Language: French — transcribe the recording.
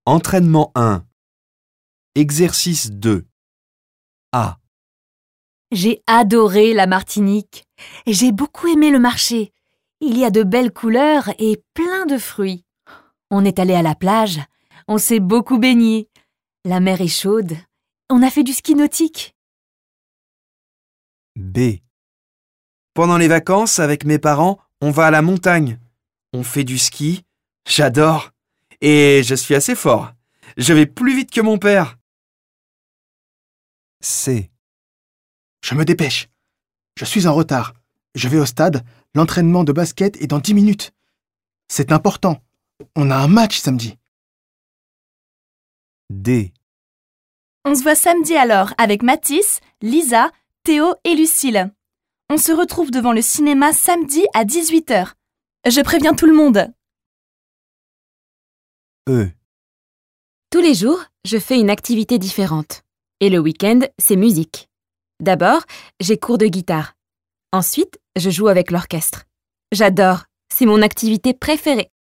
Entraînement 1. Exercice 2. A. J'ai adoré la Martinique. J'ai beaucoup aimé le marché. Il y a de belles couleurs et plein de fruits. On est allé à la plage. On s'est beaucoup baigné. La mer est chaude. On a fait du ski nautique. B. Pendant les vacances, avec mes parents, on va à la montagne. On fait du ski. J'adore. Et je suis assez fort. Je vais plus vite que mon père. C. Je me dépêche. Je suis en retard. Je vais au stade. L'entraînement de basket est dans 10 minutes. C'est important. On a un match samedi. D. On se voit samedi alors avec Mathis, Lisa, Théo et Lucille. On se retrouve devant le cinéma samedi à 18h. Je préviens tout le monde. E. Tous les jours, je fais une activité différente. Et le week-end, c'est musique. D'abord, j'ai cours de guitare. Ensuite, je joue avec l'orchestre. J'adore, c'est mon activité préférée.